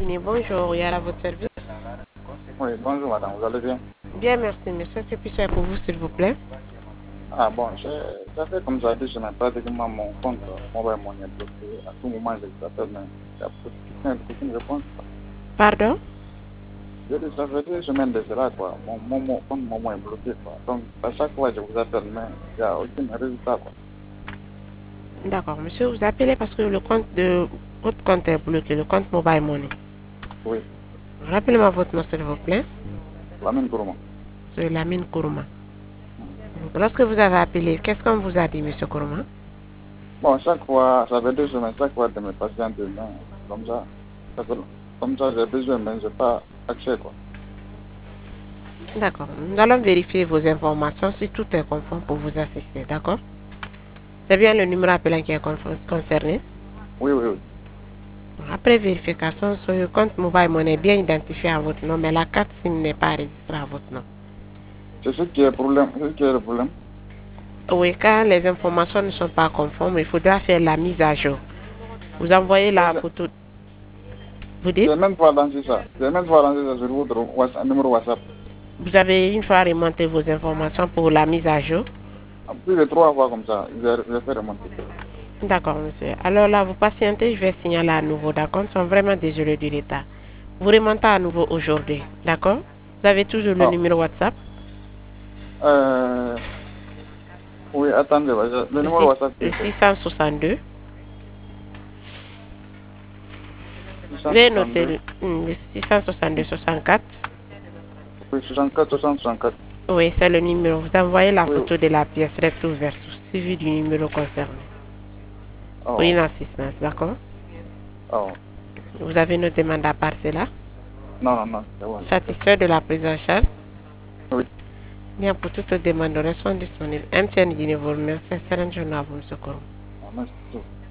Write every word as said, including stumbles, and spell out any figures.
Guinée, bonjour, il y a à votre service. Oui, bonjour madame, vous allez bien? Bien, merci, monsieur. Que puis-je faire pour vous, s'il vous plaît? Ah bon, ça fait comme ça deux semaines, pratiquement mon compte mobile money est bloqué. À tout moment, je vous appelle, mais il n'y a aucune réponse. Pardon? Je dis, ça fait deux semaines de cela, quoi. Mon, mon, mon compte Momo est bloqué, quoi. Donc, à chaque fois, je vous appelle, mais il n'y a aucun résultat, quoi. D'accord, monsieur, vous appelez parce que le compte de votre compte est bloqué, le compte mobile money. Oui, Rappelez-moi votre nom, s'il vous plaît. Lamine Gourma. C'est Lamine Kourouma. Lorsque vous avez appelé, qu'est-ce qu'on vous a dit, monsieur Kourouma? Bon, chaque fois, ça fait deux semaines, chaque fois de me patienter, mais comme ça, ça fait- comme ça, j'ai besoin, mais je n'ai pas accès, quoi. D'accord, nous allons vérifier vos informations si tout est conforme pour vous assister, d'accord? C'est bien le numéro appelant qui est confo- concerné. Oui, oui, oui. Après vérification, ce compte mobile money est bien identifié à votre nom, mais la carte SIM n'est pas enregistrée à votre nom. C'est ce qui est le problème, c'est ce qui est le problème. Oui, quand les informations ne sont pas conformes, il faudra faire la mise à jour. Vous envoyez la Je- photo. Vous dites? J'ai même pas lancé ça. J'ai même pas lancé ça sur votre WhatsApp, numéro WhatsApp. Vous avez une fois remonté vos informations pour la mise à jour? Plus de trois fois comme ça, je vais faire remonter. D'accord, monsieur. Alors là, vous patientez, je vais signaler à nouveau, d'accord? Nous sommes vraiment désolés du retard. Vous remontez à nouveau aujourd'hui, d'accord? Vous avez toujours le Ah, numéro WhatsApp? euh, oui, attendez, le Le, numéro six- WhatsApp, le c'est six cent soixante-deux. Veuillez noter six cent soixante-deux, le, hum, le six cent soixante-deux soixante-quatre. oui, soixante-quatre, soixante, soixante-quatre. Oui, c'est le numéro. Vous envoyez la Oui, photo de la pièce recto verso suivi du numéro concerné. Pour oh, une assistance, d'accord? oh, Vous avez une demande à part cela? non, non, non, c'est bon. Satisfait de la prise en charge? Oui, Bien, pour toute demande, nous restons disponibles. M T N Guinée vous remercie. Excellente journée à vous, monsieur Kourouma. merci.